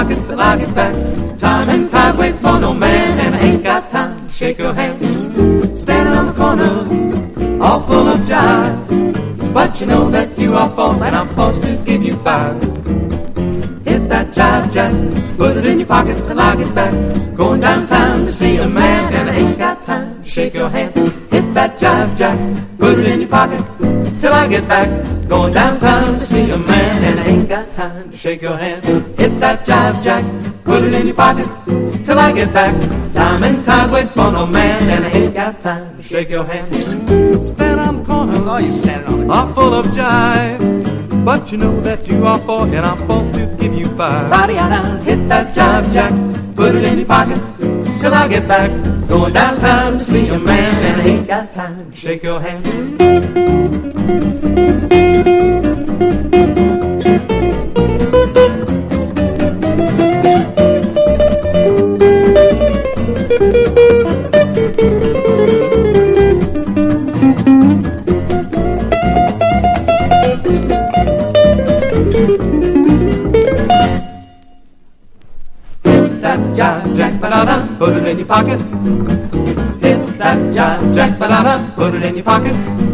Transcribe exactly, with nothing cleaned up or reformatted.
pocket till I get back. Time and tide wait for no man, and I ain't got time to shake your hand. Standing on the corner, all full of jive, but you know that you are four and I'm forced to give you five. Hit that jive jack, put it in your pocket till I get back. Going downtown to see a man, and I ain't got time to shake your hand. Hit that jive jack, put it in your pocket till I get back. Going downtown to see a man, and I ain't got time to shake your hand. Hit that jive jack, put it in your pocket till I get back. Time and tide wait for no man, and I ain't got time to shake your hand. Stand on the corner, I saw you standing on it. are full of jive, but you know that you are four and I'm supposed to give you five. Body out, hit that jive jack, put it in your pocket till I get back. Going downtown to see a man, and I ain't got time to shake your hand. Jive jack, ba-da-da, put it in your pocket. Hit that jive jack, ba-da-da, put it in your pocket.